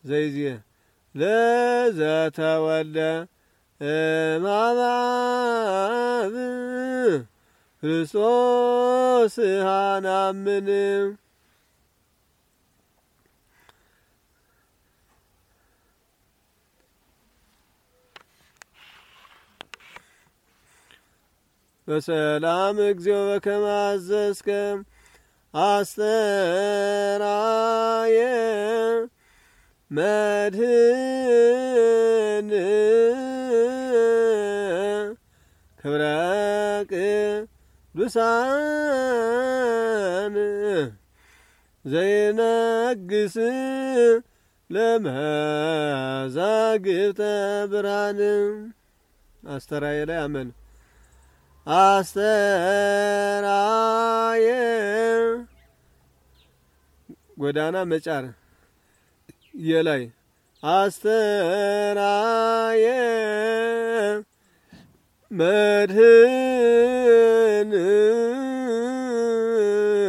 ዘይዜ ለዘተወልደ እማማብ ክርስቶስ ሃናምን በሰላም እግዚኦ በከመ አዘዝከ አስተርአየ መድኅን ክብረ ቅዱሳን ዘይነግስ ለመዛግብተ ብርሃን አስተርአየ ላይ አመን አስተርአየ ጎዳና መጫር የላይ አስተርአየ መድኅን